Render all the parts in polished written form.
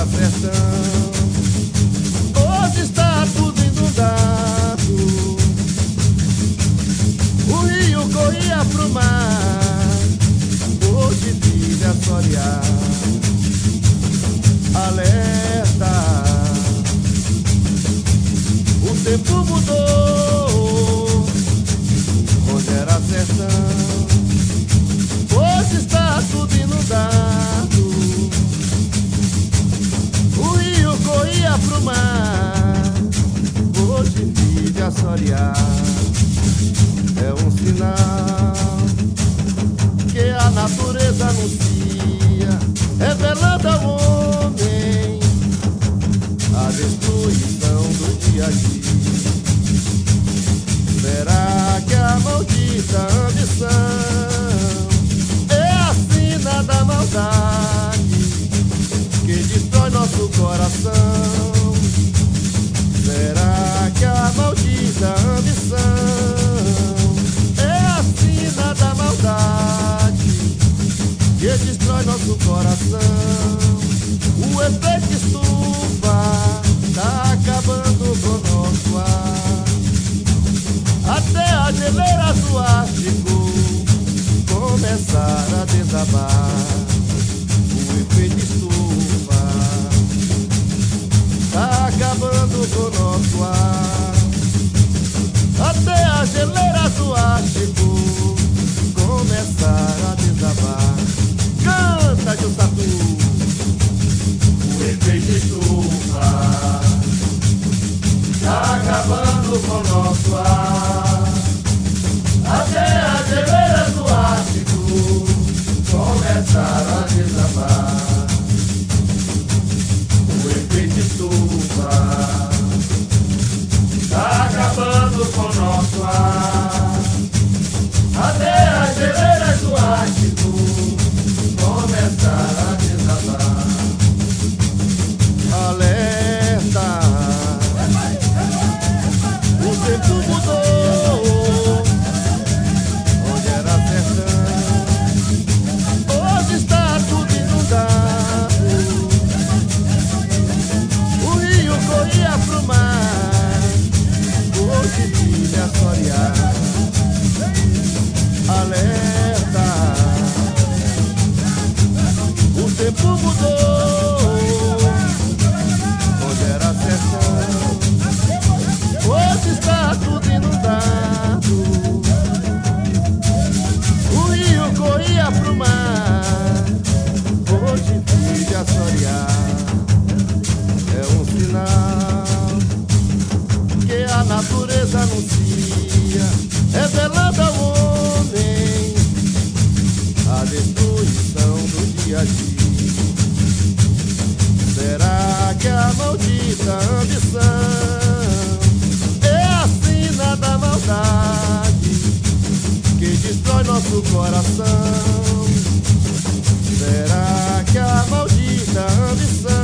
era sertão, hoje está tudo inundado. O rio corria pro mar, hoje vive assoreado. Alerta, o tempo mudou, onde era sertão, hoje está tudo inundado. O rio corria pro mar, hoje vive assoreado. É um sinal que a natureza anuncia, revelando ao homem a destruição do dia a dia. Será que a maldita ambição é a sina da maldade que destrói nosso coração? Será que a maldita ambição é a sina da maldade que destrói nosso coração? O efeito estufa tá acabando com nosso ar, até as geleiras do Ártico começar a desabar. O efeito estufa tá acabando com nosso ar, até as geleiras do Ártico começar a desabar. Canta, Jussatu! O efeito estufa tá acabando com nosso ar, até as geleiras do Ártico começaram a desabar. O efeito estufa tá acabando com nosso ar, até as geleiras do Ártico começaram a desabar. Alerta, o tempo mudou, onde era sertão, hoje está tudo inundado. O rio corria pro mar, hoje vive assoreado. Alerta, o tempo mudou, onde era sertão, hoje está tudo inundado. O rio corria pro mar, hoje vive assoreado. É um sinal que a natureza anuncia, revelando ao homem a destruição do dia a dia. Será que a maldita ambição é a sina da maldade que destrói nosso coração? Será que a maldita ambição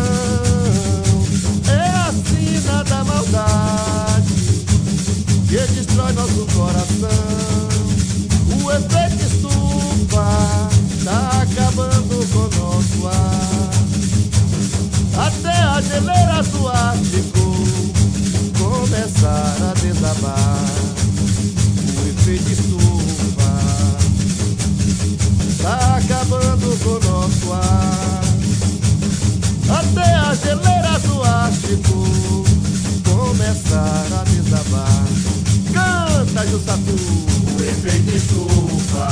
é a sina da maldade que destrói nosso coração? O efeito estufa tá acabando com nosso ar, até as geleiras do Ártico começar a desabar. O efeito estufa tá acabando com nosso ar, até as geleiras do Ártico começar a desabar. Canta, Jussatu! O efeito estufa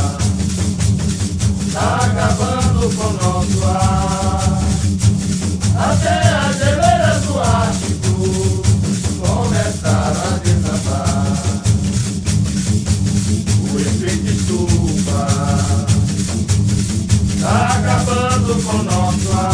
tá acabando com nosso ar, até as geleiras do Ártico começaram a desabar. O efeito estufa tá acabando com nosso ar,